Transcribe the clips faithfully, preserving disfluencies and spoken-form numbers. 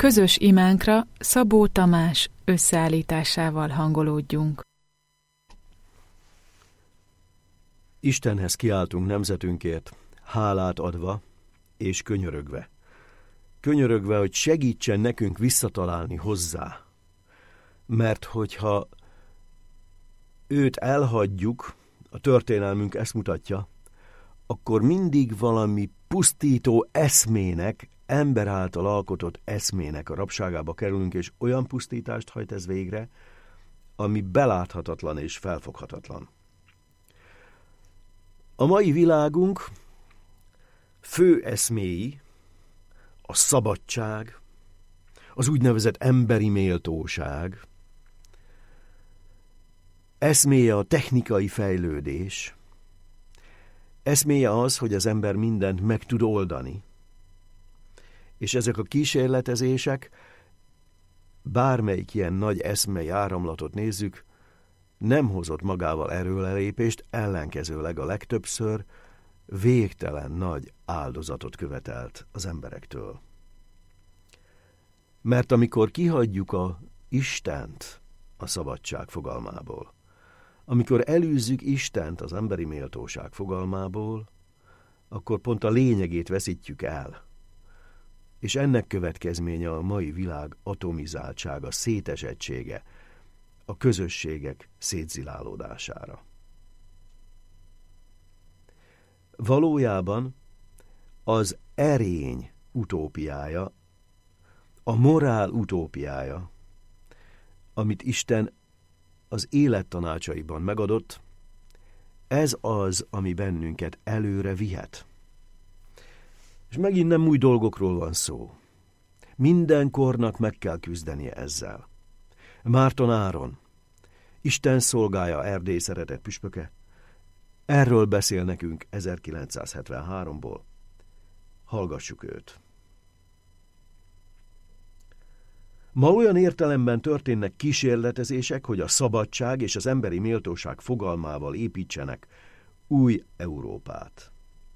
Közös imánkra Szabó Tamás összeállításával hangolódjunk. Istenhez kiáltunk nemzetünkért, hálát adva és könyörögve. Könyörögve, hogy segítsen nekünk visszatalálni hozzá. Mert hogyha őt elhagyjuk, a történelmünk ezt mutatja, akkor mindig valami pusztító eszmének, ember által alkotott eszmének a rabságába kerülünk, és olyan pusztítást hajt ez végre, ami beláthatatlan és felfoghatatlan. A mai világunk fő eszméi a szabadság, az úgynevezett emberi méltóság, eszméje a technikai fejlődés, eszméje az, hogy az ember mindent meg tud oldani, és ezek a kísérletezések, bármelyik ilyen nagy eszmei áramlatot nézzük, nem hozott magával erőlelépést, ellenkezőleg a legtöbbször végtelen nagy áldozatot követelt az emberektől. Mert amikor kihagyjuk a Istent a szabadság fogalmából, amikor elűzzük Istent az emberi méltóság fogalmából, akkor pont a lényegét veszítjük el. És ennek következménye a mai világ atomizáltsága, szétesettsége, a közösségek szétzilálódására. Valójában az erény utópiája, a morál utópiája, amit Isten az élet tanácsaiban megadott, ez az, ami bennünket előre vihet. És megint nem új dolgokról van szó. Minden kornak meg kell küzdenie ezzel. Márton Áron, Isten szolgája, Erdély szeretett püspöke, erről beszél nekünk ezerkilencszázhetvenháromból. Hallgassuk őt. Ma olyan értelemben történnek kísérletezések, hogy a szabadság és az emberi méltóság fogalmával építsenek új Európát.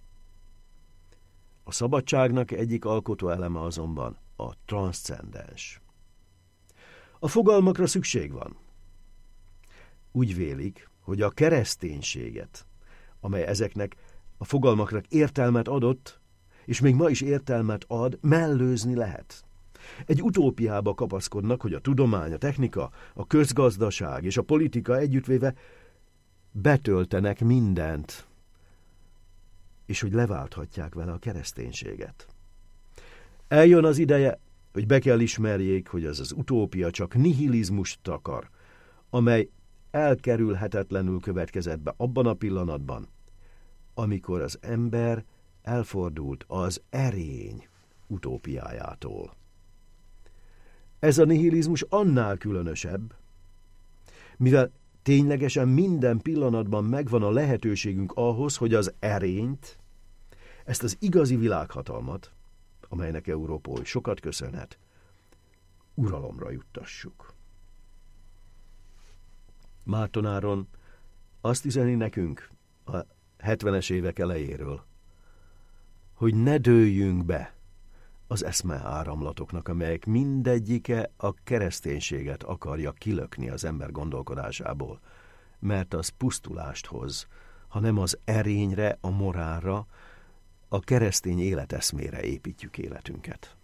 A szabadságnak egyik alkotó eleme azonban a transzcendens. A fogalmakra szükség van. Úgy vélik, hogy a kereszténységet, amely ezeknek a fogalmaknak értelmet adott, és még ma is értelmet ad, mellőzni lehet. Egy utópiába kapaszkodnak, hogy a tudomány, a technika, a közgazdaság és a politika együttvéve betöltenek mindent, és hogy leválthatják vele a kereszténységet. Eljön az ideje, hogy be kell ismerjék, hogy az az utópia csak nihilizmust takar, amely elkerülhetetlenül következett be abban a pillanatban, amikor az ember elfordult az erény utópiájától. Ez a nihilizmus annál különösebb, mivel ténylegesen minden pillanatban megvan a lehetőségünk ahhoz, hogy az erényt, ezt az igazi világhatalmat, amelynek Európa oly sokat köszönhet, uralomra juttassuk. Márton Áron azt üzeni nekünk a hetvenes évek elejéről, hogy ne dőljünk be az eszme áramlatoknak, amelyek mindegyike a kereszténységet akarja kilökni az ember gondolkodásából, mert az pusztulást hoz, hanem az erényre, a morálra, a keresztény életeszmére építjük életünket.